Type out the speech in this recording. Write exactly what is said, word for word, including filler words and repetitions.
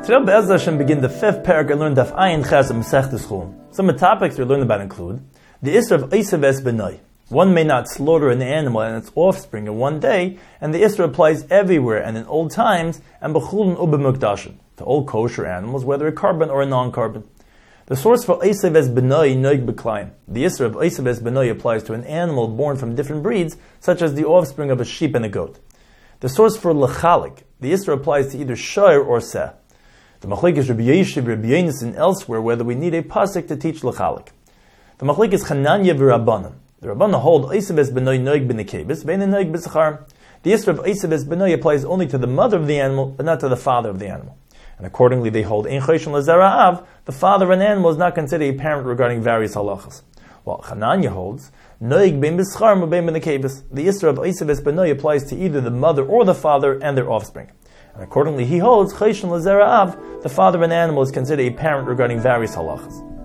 Today, Be'ez Hashem, begin the fifth parak and learn Daf Ayin Ches of Masechtas Chulin. Some of the topics we learn about include the Isra of Eisav Es Benoi. One may not slaughter an animal and its offspring in one day, and the Isra applies everywhere and in old times, and B'chulin Ubemukdashim, to all kosher animals, whether a carbon or a non-carbon. The source for Eisav Es Benoi Noig B'Klayim. The Isra of Eisav Es Benoi applies to an animal born from different breeds, such as the offspring of a sheep and a goat. The source for L'chalik. The Isra applies to either Shayr or Seh. The Machlek is Rabbi Yeshiv, Rabbi Yonis, and elsewhere whether we need a pasuk to teach L'chalik. The Machlek is Chananya v'Rabbanan. The Rabbanan hold Eisav Es Benoi Noig B'Nekebis, Vein Noig B'Zachar. The Isra of Eisav Es Benoi applies only to the mother of the animal, but not to the father of the animal. And accordingly, they hold Ein Choshen L'Zara'av, the father of an animal is not considered a parent regarding various halachas. While Chananya holds Noig Ben B'Zachar M'Bein B'Nekebis, the Isra of Eisav Es Benoi applies to either the mother or the father and their offspring. And accordingly, he holds Choshen L'Zara'av, the father of an animal is considered a parent regarding various halachas.